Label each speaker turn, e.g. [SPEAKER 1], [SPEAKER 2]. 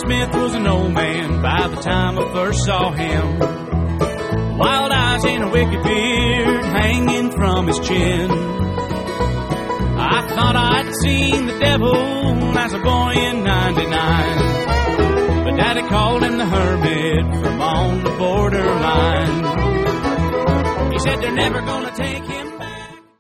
[SPEAKER 1] Smith was an old man by the time I first saw him. Wild eyes and a wicked beard hanging from his chin. I thought I'd seen the devil as a boy in '99, but Daddy called him the hermit from on the borderline. He said they're never gonna take him.